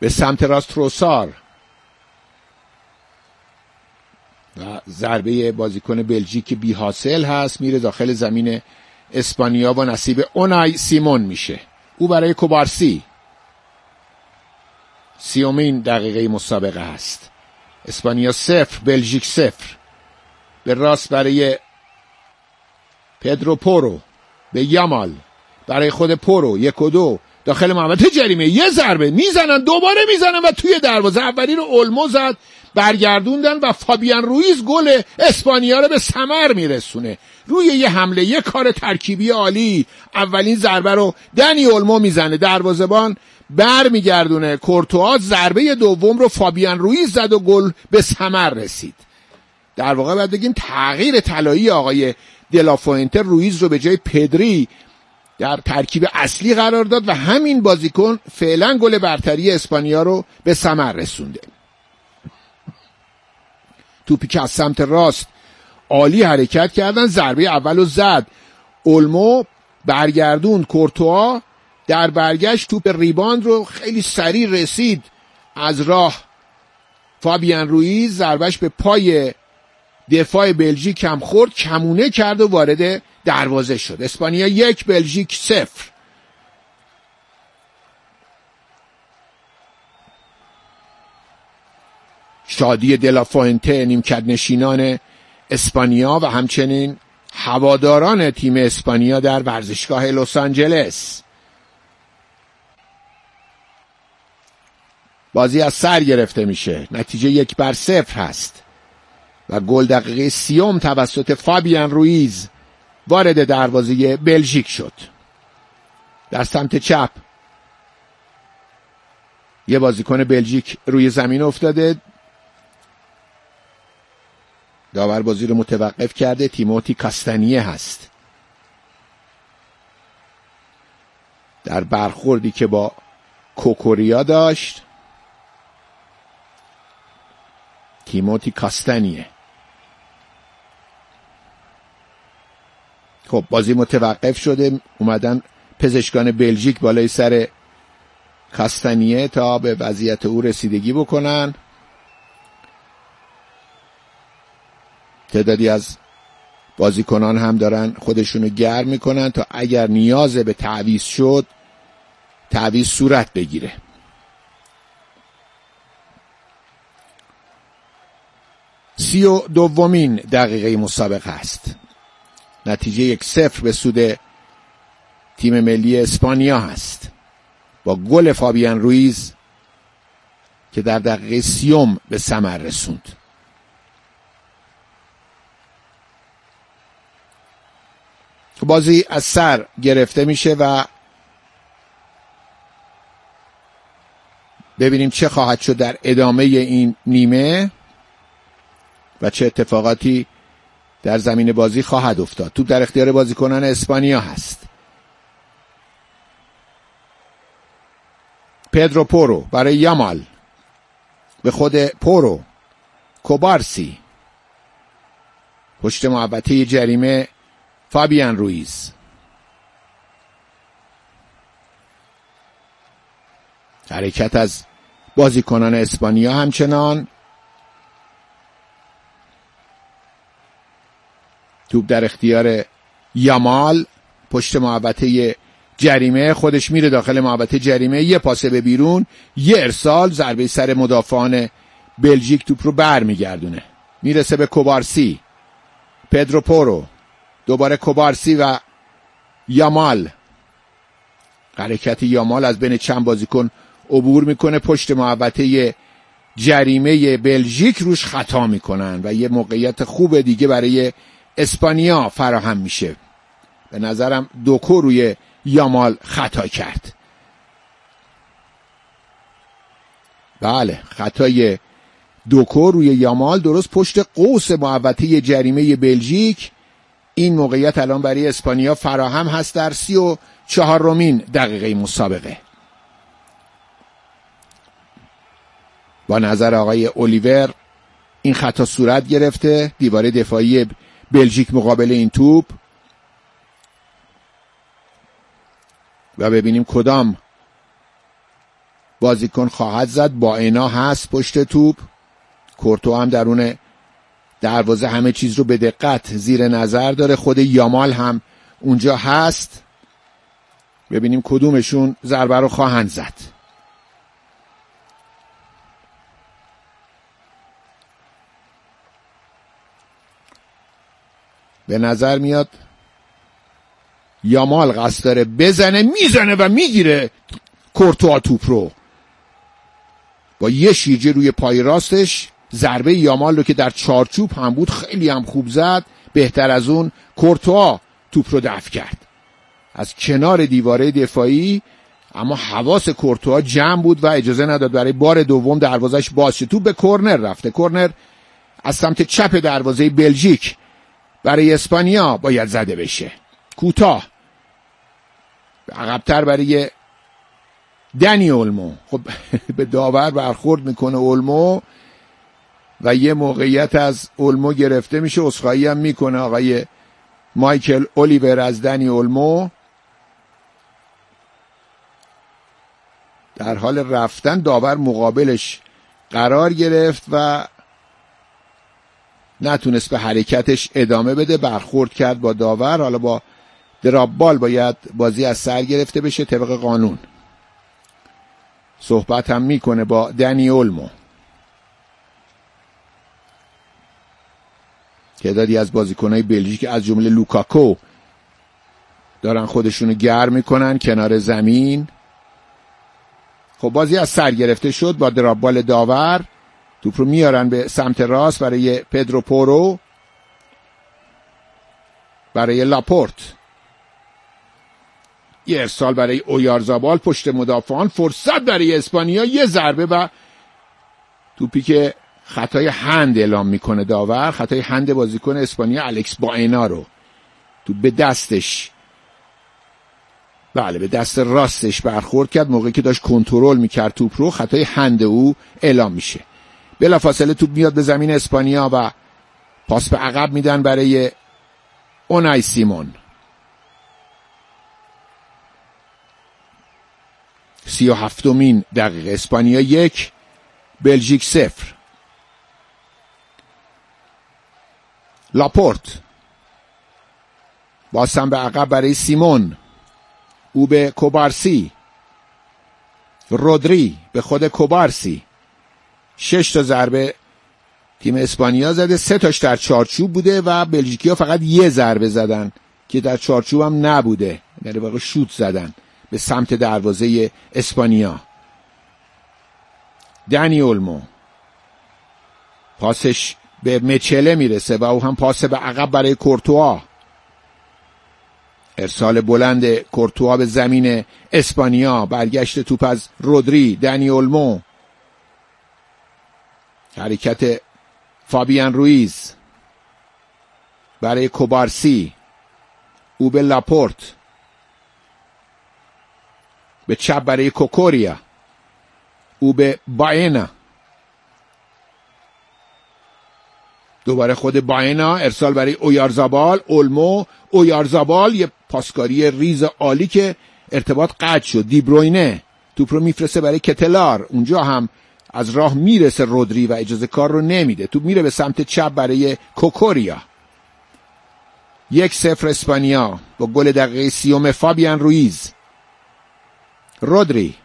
به سمت راست تروسار و ضربه بازیکن بلژیک بی حاصل هست، میره داخل زمین اسپانیا و نصیب اونای سیمون میشه. او برای کوبارسی. 30 دقیقه مسابقه هست. اسپانیا 0 بلژیک 0. به راست برای پدرو پورو، به یامال، برای خود پورو 1 و 2 داخل محوطه جریمه، یه ضربه میزنن، دوباره میزنن و توی دروازه. اولی رو اولمو زد، برگردوندن و فابیان رویز گل اسپانیا رو به ثمر میرسونه روی یه حمله، یه کار ترکیبی عالی. اولین ضربه رو دنی اولمو میزنه، دروازه‌بان بر میگردونه، کورتوا ضربه دوم رو فابیان رویز زد و گل به ثمر رسید. در واقع باید بگیم تغییر طلایی آقای دلافوئنته رویز رو به جای پدری در ترکیب اصلی قرار داد و همین بازیکن فعلا گل برتری اسپانیا رو به ثمر رسونده. توپی که از سمت راست عالی حرکت کردن، ضربه اولو زد اولمو، برگردون کورتوا، در برگشت توپ ریباند رو خیلی سریع رسید از راه فابیان رویز، ضربش به پای دفاع بلژیک هم خورد، کمونه کرد و وارد دروازه شد. اسپانیا 1 بلژیک 0. شادی دلافوئنته، نیمکت نشینان اسپانیا و همچنین هواداران تیم اسپانیا در ورزشگاه لس آنجلس. بازی از سر گرفته میشه، نتیجه 1-0 هست و گل دقیقه 30 توسط فابیان رویز وارد دروازه بلژیک شد. در سمت چپ یه بازیکن بلژیک روی زمین افتاده، داور بازی رو متوقف کرده، تیموتی کاستانیه هست. در برخوردی که با کوکوریا داشت، تیموتی کاستانیه. خب بازی متوقف شده، اومدن پزشکان بلژیک بالای سر کاستانیه تا به وضعیت او رسیدگی بکنن. تعدادی از بازیکنان هم دارن خودشونو گرم میکنن تا اگر نیاز به تعویض شد تعویض صورت بگیره. سی و دومین دقیقه مسابقه است. نتیجه 1-0 به سود تیم ملی اسپانیا هست با گل فابیان رویز که در دقیقه 30 به ثمر رسوند. بازی از سر گرفته میشه و ببینیم چه خواهد شد در ادامه این نیمه و چه اتفاقاتی در زمین بازی خواهد افتاد. توپ در اختیار بازیکنان اسپانیا هست. پدرو پورو برای یامال، به خود پورو، کوبارسی، پشت محوطه جریمه فابیان رویز، حرکت از بازیکنان اسپانیا همچنان. توپ در اختیار یامال، پشت محوطه جریمه، خودش میره داخل محوطه جریمه، یه پاس به بیرون، یه ارسال، ضربه سر مدافعان بلژیک توپ رو برمیگردونه، میرسه به کوبارسی، پدرو پورو، دوباره کوبارسی و یامال. حرکت یامال از بین چند بازیکن عبور میکنه، پشت محوطه جریمه بلژیک روش خطا میکنن و یه موقعیت خوب دیگه برای اسپانیا فراهم میشه. به نظرم دوکو روی یامال خطا کرد. بله، خطای دوکو روی یامال درست پشت قوس محوطه جریمه بلژیک. این موقعیت الان برای اسپانیا فراهم هست در 34مین دقیقه مسابقه. با نظر آقای اولیور این خطا صورت گرفته، دیواره دفاعی بلژیک مقابل این توپ، و ببینیم کدام بازیکن خواهد زد. بائنا هست پشت توپ، کورتوا هم درون دروازه همه چیز رو به دقت زیر نظر داره، خود یامال هم اونجا هست. ببینیم کدومشون ضربه رو خواهند زد. به نظر میاد یامال قصد داره بزنه، میزنه و میگیره کورتوا توپ رو با یه شیرجه روی پای راستش. ضربه یامال رو که در چارچوب هم بود خیلی هم خوب زد. بهتر از اون کورتوا توپ رو دفع کرد از کنار دیواره دفاعی، اما حواس کورتوا جمع بود و اجازه نداد برای بار دوم دروازش باز شه. توپ به کرنر رفته. کرنر از سمت چپ دروازه بلژیک برای اسپانیا باید زده بشه. کوتاه عقب‌تر برای دنی اولمو. خب به داور برخورد میکنه اولمو و یه موقعیت از اولمو گرفته میشه. عذرخواهی هم میکنه آقای مایکل اولیور از دنی اولمو. در حال رفتن داور مقابلش قرار گرفت و نتونست به حرکتش ادامه بده، برخورد کرد با داور. حالا با دراپ بال باید بازی از سر گرفته بشه طبق قانون. صحبت هم میکنه با دنی اولمو. تعدادی از بازیکنهای بلژیک از جمله لوکاکو دارن خودشونو گرم میکنن کنار زمین. خب بازی از سر گرفته شد با دراپ بال داور. توپ رو میارن به سمت راست برای پدرو پورو، برای لاپورت. یه ارسال برای اویارزابال پشت مدافعان. فرصت برای اسپانیا، یه ضربه و توپی که خطای هند اعلام میکنه داور. خطای هند بازیکن اسپانیا الکس بائنا رو. توپ به دستش، بله به دست راستش برخورد کرد موقعی که داشت کنترل میکرد توپ رو. خطای هند او اعلام میشه. بلافاصله توپ میاد به زمین اسپانیا و پاس به عقب میدن برای اونای سیمون. 37مین دقیقه. اسپانیا 1 بلژیک 0. لاپورت بازم به عقب برای سیمون. او به کوبارسی. رودری به خود کوبارسی. 6 تا ضربه تیم اسپانیا زده، 3 تاش در چارچوب بوده و بلژیکی‌ها فقط یه ضربه زدن که در چارچوب هم نبوده، یعنی واقعا شوت زدن به سمت دروازه اسپانیا. دنی اولمو پاسش به مچله میرسه و او هم پاس به عقب برای کورتوا. ارسال بلند کورتوا به زمین اسپانیا. برگشت توپ از رودری. دنی اولمو. حرکت فابیان رویز برای کوبارسی. او به لاپورت. به چپ برای کوکوریا. او به بائنا. دوباره خود بائنا. ارسال برای اویارزابال. اولمو. اویارزابال یه پاسکاری ریز عالی که ارتباط قطع شد. دیبروینه توپ رو میفرسته برای کتلار. اونجا هم از راه میرسه رودری و اجازه کار رو نمیده. توپ میره به سمت چپ برای کوکوریا. 1-0 اسپانیا با گل دقیقه 30 فابیان رویز. رودری.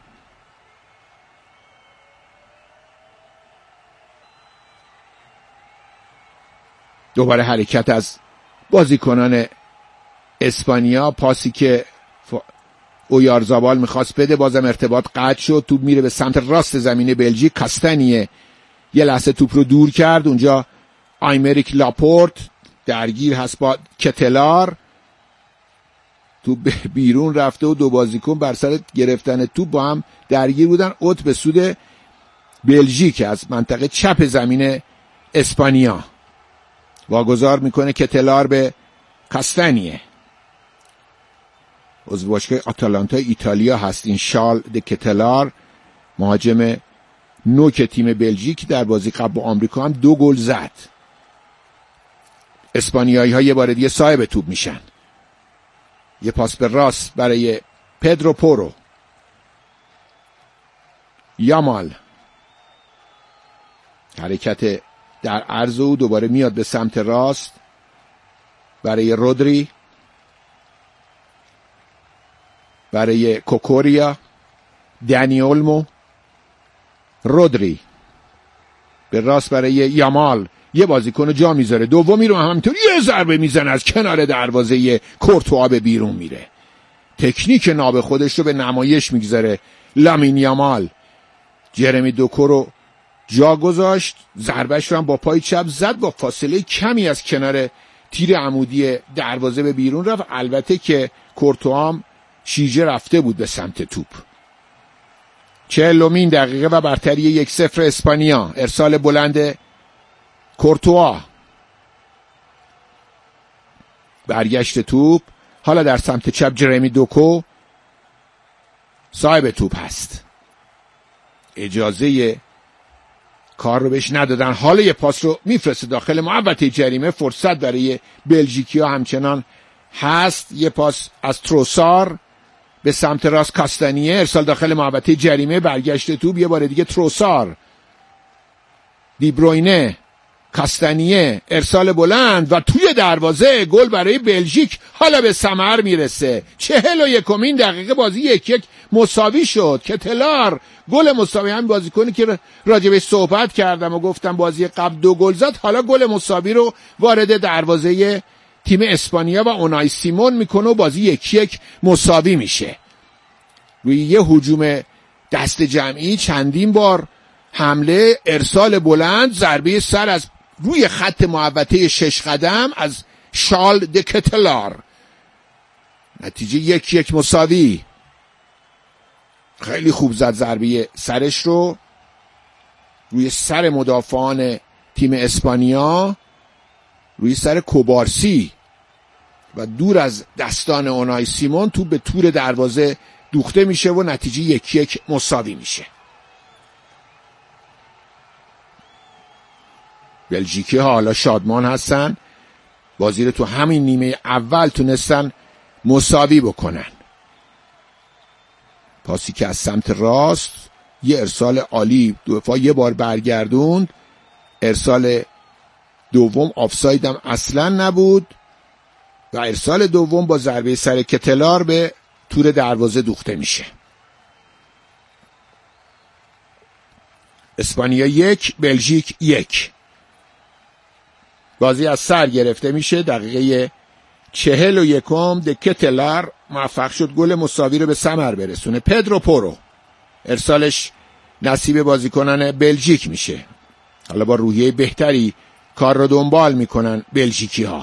دوباره حرکت از بازیکنان اسپانیا. پاسی که اویارزابال میخواست بده بازم ارتباط قطع شد. توپ میره به سمت راست زمین بلژیک. کاستانیه یه لحظه توپ رو دور کرد. اونجا آیمریک لاپورت درگیر هست با کتلار. توپ بیرون رفته و دو بازیکن بر سر گرفتن توپ با هم درگیر بودن. اوت به سود بلژیک از منطقه چپ زمین اسپانیا. واگذار میکنه کتلار به کاستانیه. عضو باشگاه آتالانتا ایتالیا هست این شال د کتلار، مهاجم نوک تیم بلژیک. در بازی قبل با آمریکا هم 2 گل زد. اسپانیایی ها یه بار دیگه صاحب توپ میشن. یه پاس به راست برای پدرو پورو. یامال، حرکت در عرض او، دوباره میاد به سمت راست برای رودری، برای کوکوریا، دنی اولمو، رودری به راست برای یامال، یه بازیکن جا میذاره، دومی رو همینطور یه ضربه میزنه از کنار دروازه کورتوا به بیرون میره. تکنیک ناب خودش رو به نمایش میگذاره لامین یامال. جرمی دوکو رو جا گذاشت، ضربهش رو هم با پای چپ زد، با فاصله کمی از کنار تیر عمودی دروازه به بیرون رفت. البته که کورتوا هم شیجه رفته بود به سمت توپ. 40مین دقیقه و برتری 1-0 اسپانیا. ارسال بلند کورتوا، برگشت توپ، حالا در سمت چپ جرمی دوکو صاحب توپ هست، اجازه کار رو بهش ندادن. حالا یه پاس رو میفرسته داخل محوطه جریمه. فرصت برای بلژیکیا همچنان هست. یه پاس از تروسار به سمت راست کاستانیه، ارسال داخل محوطه جریمه، برگشت توپ، یه بار دیگه تروسار، دیبروینه، کاستانیه، ارسال بلند و توی دروازه، گل برای بلژیک. حالا به ثمر میرسه. 41مین دقیقه بازی 1-1 مساوی شد. کتلار گل مساوی، هم بازیکنی که راجبش صحبت کردم و گفتم بازی قبل 2 گل زد، حالا گل مساوی رو وارد دروازه تیم اسپانیا و اونای سیمون میکنه و بازی 1-1 مساوی میشه. روی یه هجوم دست جمعی چندین بار حمله، ارسال بلند، ضربه سر از روی خط محوطه 6 قدم از شال د کتلار. نتیجه 1-1 مساوی. خیلی خوب زد ضربه سرش رو روی سر مدافعان تیم اسپانیا، روی سر کوبارسی و دور از دستان اونای سیمون. توپ به تور دروازه دوخته میشه و نتیجه 1-1 مساوی میشه. بلژیکی ها حالا شادمان هستن، بازی رو تو همین نیمه اول تونستن مساوی بکنن. پاسی که از سمت راست، یه ارسال عالی، دفاع یه بار برگردوند. ارسال دوم آفساید هم اصلا نبود و ارسال دوم با ضربه سر کتلار به تور دروازه دوخته میشه. اسپانیا 1 بلژیک 1. بازی از سر گرفته میشه. دقیقه 41 د کتلار موفق شد گل مساوی رو به ثمر برسونه. پدرو پورو ارسالش نصیب بازیکنان بلژیک میشه. حالا با روحیه بهتری کار رو دنبال میکنن بلژیکی ها.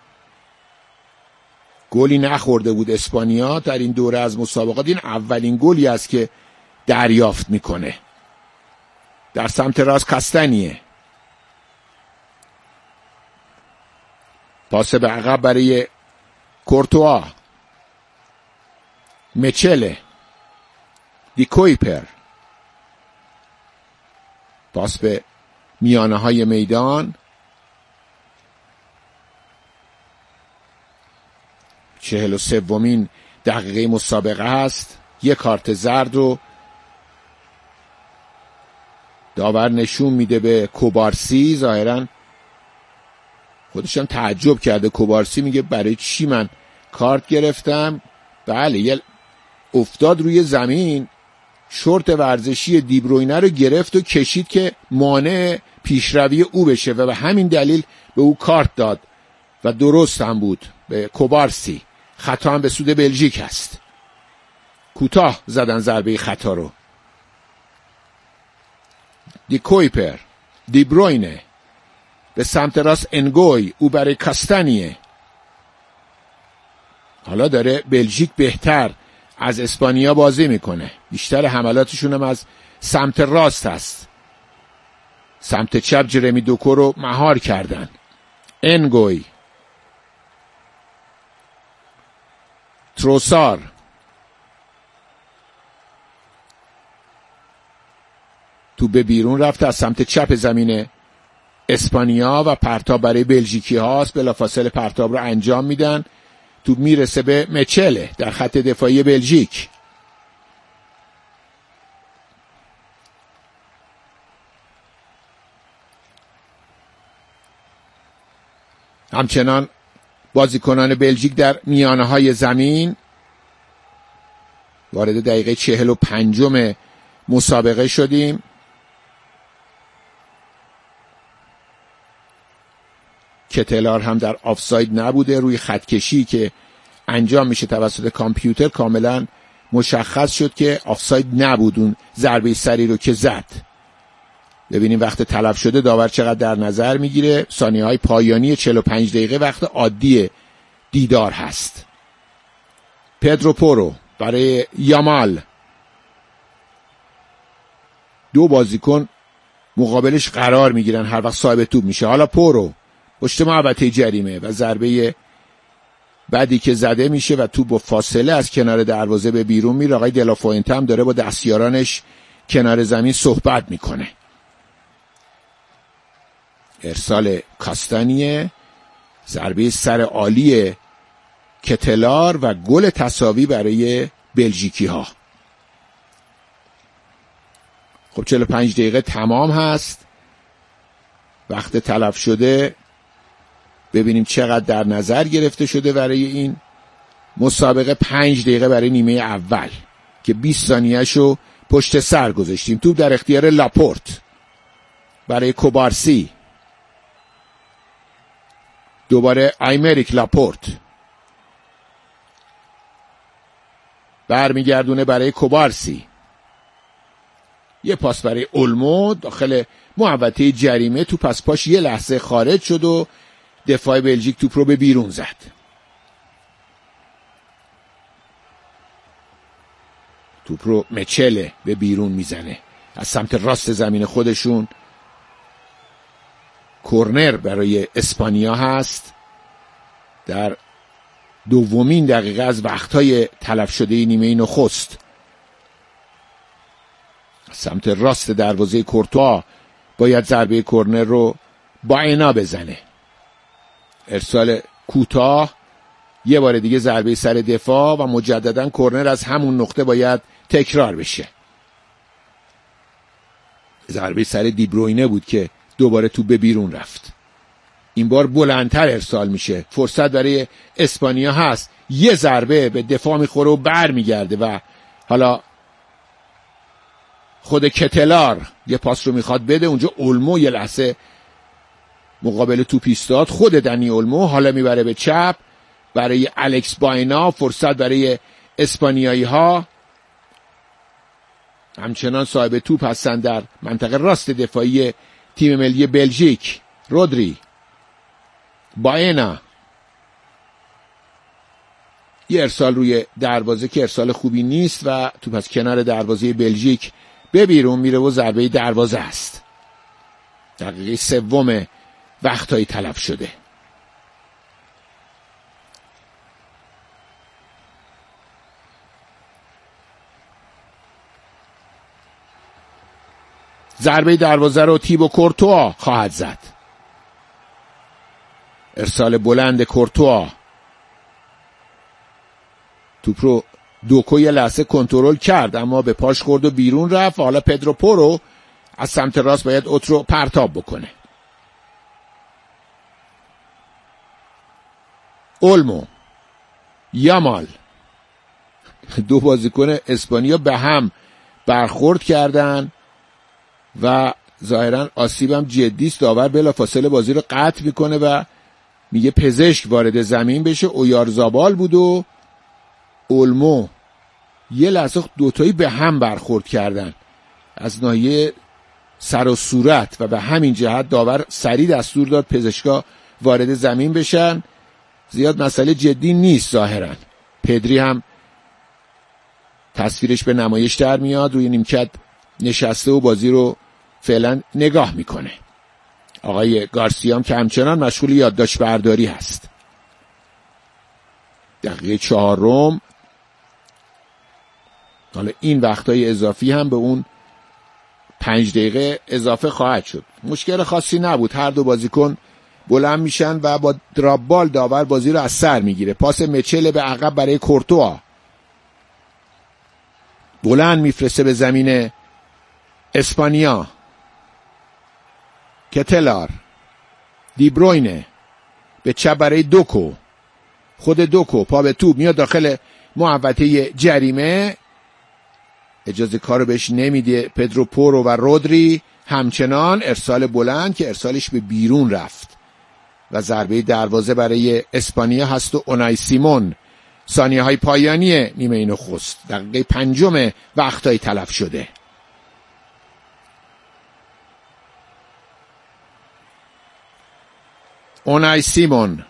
گلی نخورده بود اسپانیا در این دوره از مسابقات. این اولین گلی است که دریافت میکنه. در سمت راست کاستانیه، پاس به عقب برای کورتوا، میچله، دی کویپر، پاس به میانه های میدان. 43مین دقیقه مسابقه هست. یک کارت زرد رو داور نشون میده به کوبارسی. ظاهراً خودشم تعجب کرده. کوبارسی میگه برای چی من کارت گرفتم؟ بله، یه افتاد روی زمین، شورت ورزشی دیبروینه رو گرفت و کشید که مانع پیشروی او بشه و به همین دلیل به او کارت داد و درست هم بود به کوبارسی. خطا هم به سود بلژیک است. کوتاه زدن ضربه خطا رو. دی کویپر، دی بروینه به سمت راست، انگوی، او برای کاستانیه. حالا داره بلژیک بهتر از اسپانیا بازی میکنه. بیشتر حملاتشون هم از سمت راست هست. سمت چپ جرمی دوکو رو مهار کردن. انگوی، تروسار، تو به بیرون رفته از سمت چپ زمین اسپانیا و پرتاب برای بلژیکی هاست. بلافاصله پرتاب رو انجام میدن. تو میرسه به میچله در خط دفاعی بلژیک. همچنان بازیکنان بلژیک در میانه های زمین. وارد دقیقه 45 مسابقه شدیم. کتلار هم در آفساید نبوده. روی خطکشی که انجام میشه توسط کامپیوتر کاملا مشخص شد که آفساید نبود اون ضربه سری رو که زد. ببینیم وقت تلف شده داور چقدر در نظر میگیره. ثانیه های پایانی 45 دقیقه وقت عادی دیدار هست. پدرو پورو برای یامال. دو بازیکن مقابلش قرار میگیرن هر وقت صاحب توپ میشه. حالا پورو پشت محوطه جریمه و ضربه بعدی که زده میشه و توپ با فاصله از کنار دروازه به بیرون میره. آقای دلافوئنته هم داره با دستیارانش کنار زمین صحبت میکنه. ارسال کاستانیه، ضربه سر عالی کتلار و گل تساوی برای بلژیکی ها. خب 45 دقیقه تمام هست. وقت تلف شده ببینیم چقدر در نظر گرفته شده برای این مسابقه. 5 دقیقه برای نیمه اول که 20 ثانیه‌شو پشت سر گذاشتیم. توپ در اختیار لاپورت برای کوبارسی. دوباره ایمریک لاپورت برمیگردونه برای کوبارسی. یه پاس برای اولمو داخل محوطه جریمه. توپ از پاش یه لحظه خارج شد و دفاع بلژیک توپ رو به بیرون زد. توپ رو مچله به بیرون میزنه از سمت راست زمین خودشون. کورنر برای اسپانیا هست در دومین دقیقه از وقتهای تلف شده نیمه نخست. سمت راست دروازه کورتوا باید ضربه کورنر رو با عینا بزنه. ارسال کوتاه، یه بار دیگه ضربه سر دفاع و مجددا کورنر از همون نقطه باید تکرار بشه. ضربه سر دیبروینه بود که دوباره تو به بیرون رفت. این بار بلندتر ارسال میشه. فرصت برای اسپانیا هست. یه ضربه به دفاع میخوره و بر میگرده و حالا خود کتلار یه پاس رو میخواد بده. اونجا اولمو یه لحظه مقابل توپ ایستاد. خود دنی اولمو حالا میبره به چپ برای الکس باینا. فرصت برای اسپانیایی ها. همچنان صاحب توپ هستن در منطقه راست دفاعی تیم ملی بلژیک. رودری، باینا. یه ارسال روی دروازه که ارسال خوبی نیست و توپ از کنار دروازه بلژیک به بیرون میره و ضربه دروازه است. دقیقه سوم وقتایی تلف شده. ضربه دروازه رو تیبو کورتوا خواهد زد. ارسال بلند کورتوا. توپ رو دوکو یه لحظه کنترل کرد اما به پاش خورد و بیرون رفت. حالا پدرو پورو از سمت راست باید اوترو پرتاب بکنه. اولمو، یامال. دو بازیکن اسپانیا به هم برخورد کردن و ظاهرا آسیبم جدی است. داور بلافاصله بازی رو قطع میکنه و میگه پزشک وارد زمین بشه. اویارزابال بود و اولمو. یه لحظه دوتایی به هم برخورد کردن از ناحیه سر و صورت و به همین جهت داور سریع دستور داد پزشکا وارد زمین بشن. زیاد مسئله جدی نیست ظاهرا. پدری هم تصویرش به نمایش در میاد. روی نیمکت نشسته و بازی رو فعلا نگاه میکنه. آقای گارسیا که همچنان مشغول یادداشت برداری هست. دقیقه 4. حالا این وقتای اضافی هم به اون 5 دقیقه اضافه خواهد شد. مشکل خاصی نبود. هر دو بازیکن بلند میشن و با دراپ بال داور بازی رو از سر میگیره. پاس مچل به عقب برای کورتوا. بلند میفرسته به زمین اسپانیا. کتلار، دیبروینه، به چپ برای دوکو. خود دوکو پا به توپ میاد داخل محوطه جریمه، اجازه کارو بهش نمیده پدرو پورو و رودری. همچنان ارسال بلند که ارسالش به بیرون رفت و ضربه دروازه برای اسپانیا هست و اونای سیمون. ثانیه های پایانی نیمه نخست، دقیقه 5 وقتای تلف شده. اونای سیمون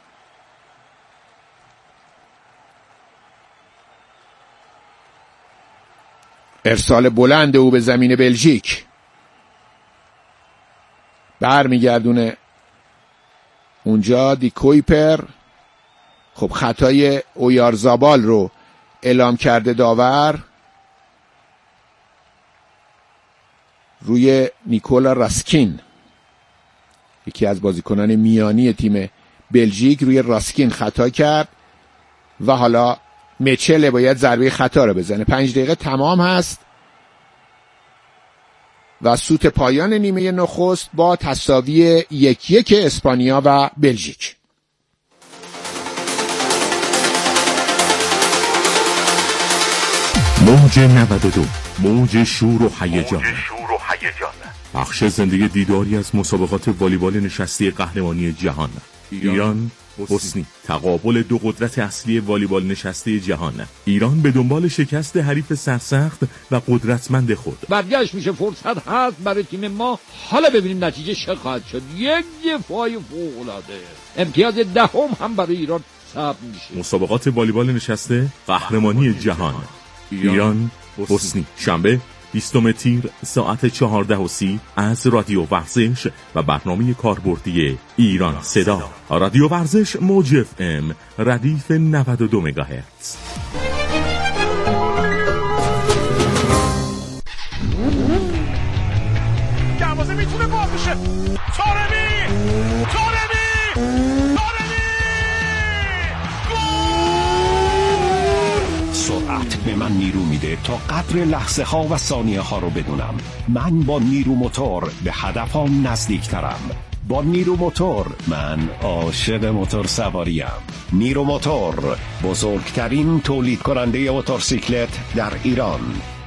ارسال بلند او به زمین بلژیک، برمیگردونه اونجا دی کویپر. خب خطای اویارزابال رو اعلام کرده داور روی نیکولا راسکین، یکی از بازیکنان میانی تیم بلژیک. روی راسکین خطا کرد و حالا میچل باید ضربه خطا رو بزنه. 5 دقیقه تمام هست و سوت پایان نیمه نخست با تساوی 1-1 اسپانیا و بلژیک. موج 92، موج شور و هیجان، بخش زندگی دیداری از مسابقات والیبال نشستی قهرمانی جهان. ایران حسنی، تقابل دو قدرت اصلی والیبال نشستی جهان. ایران به دنبال شکست حریف سرسخت و قدرتمند خود. برگشت میشه، فرصت هست برای تیم ما. حالا ببینیم نتیجه چه خواهد شد. یک دفاعی فوق‌العاده، امتیاز 10 هم برای ایران ثبت میشه. مسابقات والیبال نشسته قهرمانی جهان. ایران حسنی، شنبه 20 تیر ساعت 14:30 از رادیو ورزش و برنامه کاربردی ایران صدا. رادیو ورزش موج FM ردیف 92 مگاهرتز. دروازه میتونه باز بشه. طارمی سرعت به من نیرو میده تا قدر لحظه ها و ثانیه ها رو بدونم. من با نیرو موتور به هدفم نزدیکترم. با نیرو موتور من عاشق موتور سواریم. نیرو موتور، بزرگترین تولید کننده موتورسیکلت در ایران.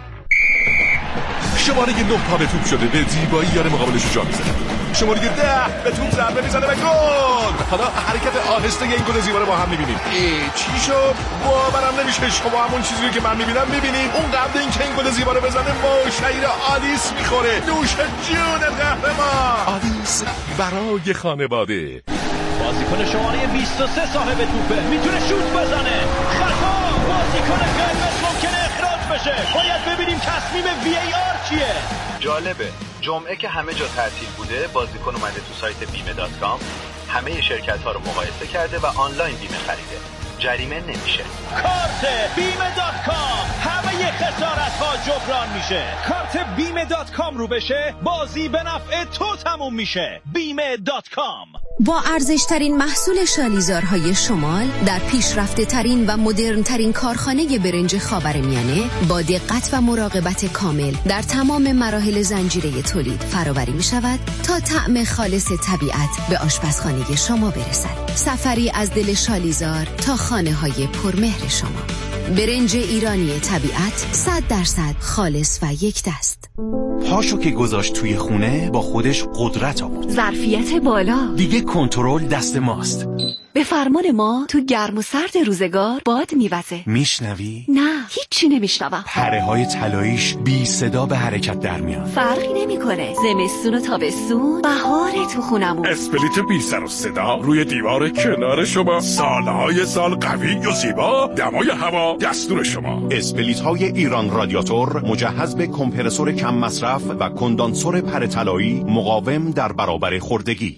شماره 9 پا به توپ شده، به زیبایی یار مقابلش رو جا میزنه. شماره 10 به توپ ضربه میزنه و گل. حالا حرکت آهسته این گل زیبا رو با هم میبینیم. چی شد؟ باورم نمیشه شما همون چیزی که من میبینم میبینید. اون قبل اینکه این گل زیبا رو بزنه با شعیر آلیس میخوره. نوش جون قهرمان. آلیس برای خانواده. بازیکن شماره 23 صاحب توپه، میتونه شوت بزنه. خطا، بازیکن قرمز ممکنه اخراج بشه. باید ببینیم تصمیم VAR چیه. جالبه، جمعه که همه جا تعطیل بوده، بازیکن اومده تو سایت بیمه.com، همه شرکت‌ها رو مقایسه کرده و آنلاین بیمه خریده. جریمه نمیشه. کارت بیمه.com، همه خسارت‌ها جبران میشه. کارت بیمه.com رو بشه، بازی به نفع تو تموم میشه. بیمه.com. با ارزشترین محصول شالیزارهای شمال در پیشرفته ترین و مدرن ترین کارخانه برنج خاورمیانه با دقت و مراقبت کامل در تمام مراحل زنجیره تولید فراوری می شود تا طعم خالص طبیعت به آشپزخانه شما برسد. سفری از دل شالیزار تا خانه های پرمهر شما. برنج ایرانی طبیعت 100% خالص و یک دست. پاشو که گذاشت توی خونه با خودش قدرت آورد. ظرفیت بالا. دیگه کنترل دست ماست. به فرمان ما تو گرم و سرد روزگار باد میوزه. میشنوی؟ نه، هیچی نمیشنوم. پره های طلاییش بی صدا به حرکت در میاد. فرقی نمیکنه. زمستون و تابستون، بهار تو خونمون. اسپلیت بی سر و صدا روی دیوار کنار شما، سالهای سال قوی و زیبا، دمای هوا دستور شما. اسپلیت های ایران رادیاتور مجهز به کمپرسور کم مصرف و کندانسور پره طلایی مقاوم در برابر خوردگی.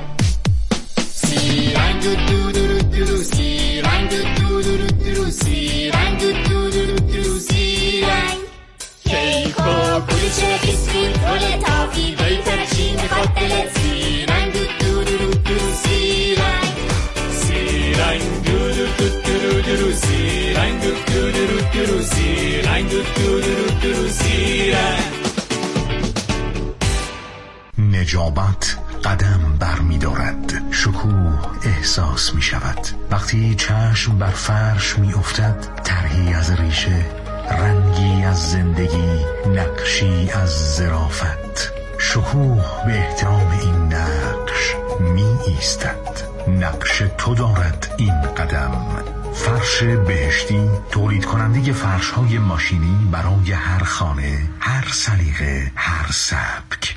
کیک و کلوچه بیسکویت رول تافی ویتر چی میخواد دلت؟ سیرنگ دو دو دو دو سیرنگ سیرنگ دو دو دو دو دو سیرنگ دو دو دو دو سیرنگ دو دو دو دو سیرنگ. نجابت قدم بر می دارد. شکوه احساس می شود وقتی چشم بر فرش می افتد. طرحی از ریشه، رنگی از زندگی، نقشی از ظرافت. شکوه به احترام این نقش می ایستد. نقش تو دارد این قدم. فرش بهشتی، تولید کننده فرش های ماشینی برای هر خانه، هر سلیقه، هر سبک.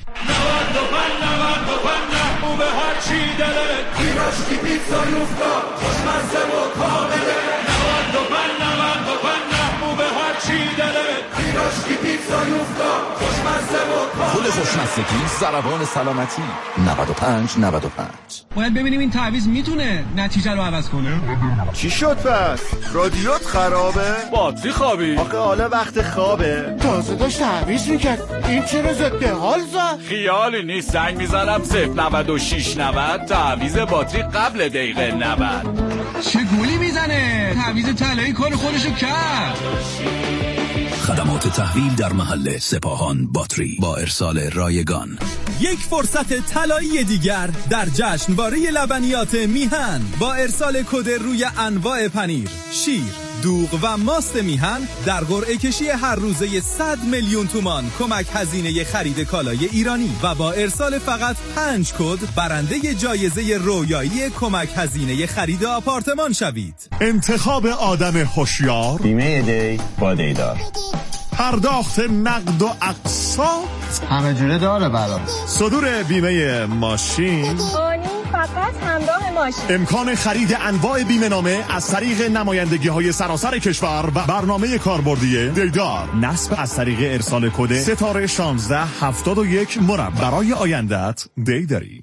به هر چی دلت پیراشکی پیتزا یوفتا خوشمزه و کامله 95 به هر چی دلت پیراشکی پیتزا یوفتا خوشمزه و کامله. پول خوشمزگی ضربان سلامتی 95. باید ببینیم این تعویض میتونه نتیجه رو عوض کنه. چی شد پس؟ رادیوت خرابه؟ باتری خوابی؟ آخه حالا وقت خوابه. تازه داشت تعویض میکرد. این چرا ضد حال زد؟ خیالی نیست، زنگ میزنم 09690 تعویض باتری قبل دقیقه 90. چه گولی میزنه؟ تعویض طلایی کار خودشو کرد. خدمات تحویل در محل سپاهان باتری با ارسال رایگان. یک فرصت طلایی دیگر در جشنواره لبنیات میهن با ارسال کد روی انواع پنیر، شیر، دوغ و ماست میهن در قرعه کشی هر روزه 100 میلیون تومان کمک هزینه خرید کالای ایرانی و با ارسال فقط 5 کد برنده جایزه رویایی کمک هزینه خرید آپارتمان شوید. انتخاب آدم هوشیار، بیمه دی با دیدار، پرداخت نقد و اقساط همه جوره داره برام، صدور بیمه ماشین، فقط همراه ماشین، امکان خرید انواع بیمه نامه از طریق نمایندگی‌های سراسر کشور و برنامه کاربردی دیدار، نصب از طریق ارسال کد ستاره 1671 مربع. برای آیندت دیداری.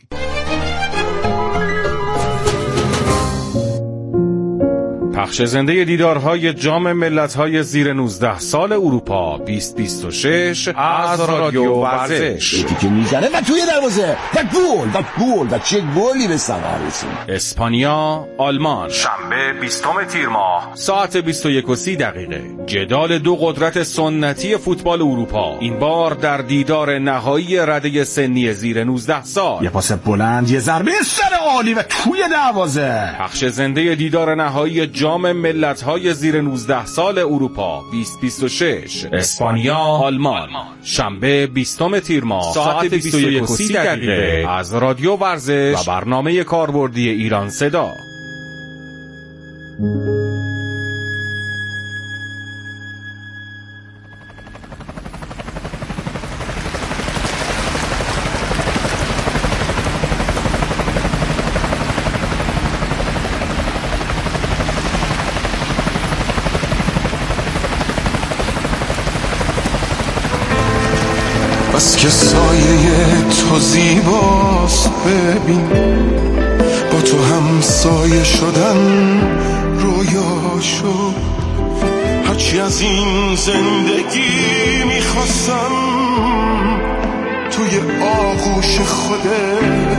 پخش زنده دیدارهای جام ملت‌های زیر 19 سال اروپا 2026 از رادیو ورزش. یکی که میزنه و توی دروازه و گل و چه گلی به ثمر رسید. اسپانیا آلمان شنبه 20 تیر ماه ساعت 21:30 جدال دو قدرت سنتی فوتبال اروپا، این بار در دیدار نهایی رده سنی زیر 19 سال. یه پاس بلند، یه ضربه سر عالی و توی دروازه. پخش زنده دیدار نهایی جام ملت‌های زیر 19 سال اروپا 2026 اسپانیا آلمان شنبه 20 تیر ماه ساعت 21:30 از رادیو ورزش و برنامه کاربردی ایران صدا. بس که سایه تو زیباست، ببین با تو هم سایه شدن رویا شد. هرچی از این زندگی میخواستم توی آغوش خودت